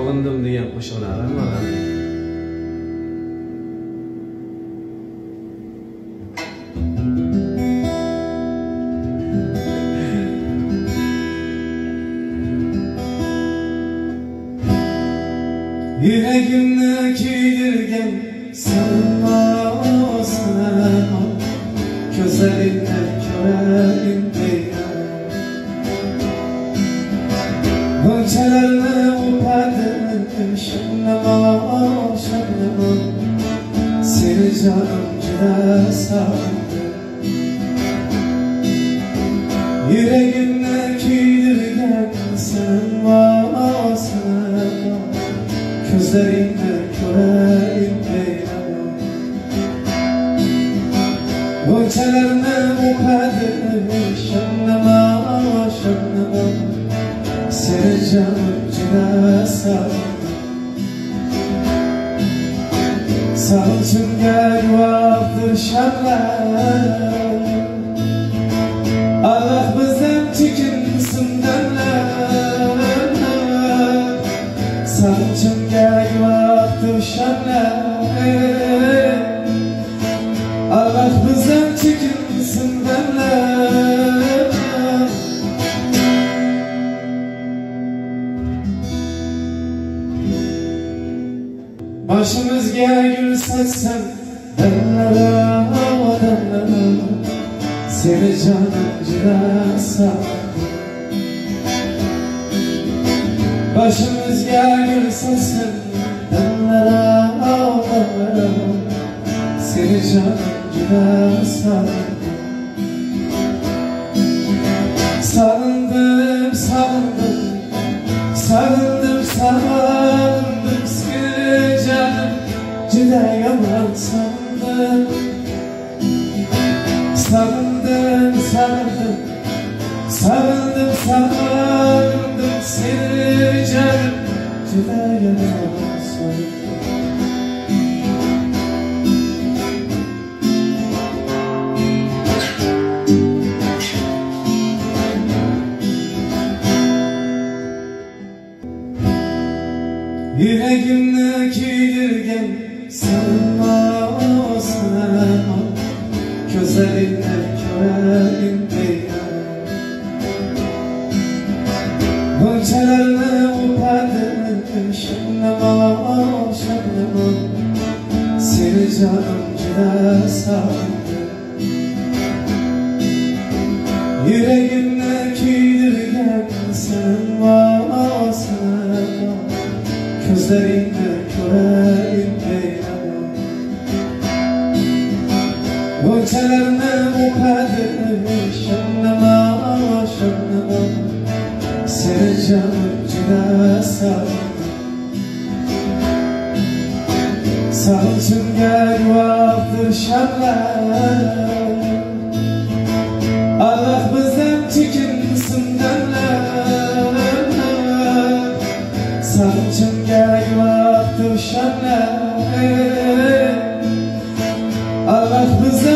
Sog'indim degan qo'shiqlarim bor. Yüreğimde kiydirgen sarılmasına, gözlerinde köreyim değer. Gönçelerine upadım şanlama şanlama, seni canım cüda sardı. Yüreğimde kiydirgen sarılmasına, gözlerinde köreyim beynama. Gönçelerine upadım şanlama şanlama, seni canım cüda sardı. Saçımga guvohdir shamlar, Allah bizdan chekinsin damlar. Saçımga guvohdir shamlar, Allah bizdan chekinsin damlar. Başımızga gül saçsam damlara damlara, seni canım cüda sardı. Başımızga gül saçsam damlara damlara, seni canım cüda sardı. Sarıldım sarıldım sarıldım sarıldım, seni canım cüda yaman sarıldım. Sarıldım sarıldım sarıldım sarıldım, seni canım cüda yaman sarıldım. Yüreğimde kiydirgen sarılmasına, gözlerinde köreyim değer. Gönçelerine upadım şanlama şanlama, seni canım cüda sardı. Yüreğimde kiydirgen sarılmasına, gözlerinde köreyim beynama. Gönçelerine upadım şanlama şanlama, seni canım cüda sardı. Saçımga guvohdir shamlar, Allah bizdan chekinsin damlar. Saçımga guvohdir shamlar, Allah bizdan